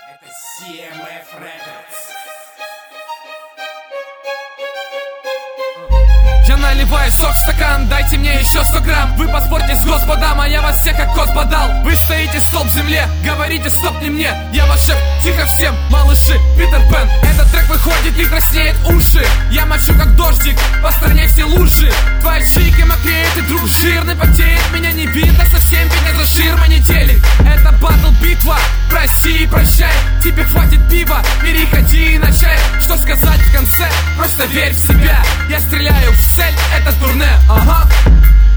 Это CMF Records. Я наливаю сок в стакан, дайте мне еще 100 грамм. Вы поспорьте с Господом, а я вас всех как кот подал. Вы стоите столб в земле, говорите стоп не мне. Я ваш шеф, тихо всем, малыши, Питер Пен. Этот трек выходит и краснеет уши. Я мочу как дождик, по стране все лужи. Твои чики мокреет и друг жирный потеет. Меня не видно совсем, ведь это ширма не телек. Это батл битва, прости и прощай. Тебе хватит пива, переходи на чай. Что сказать в конце, просто верь в себя. Я стреляю в цель, это турне, ага.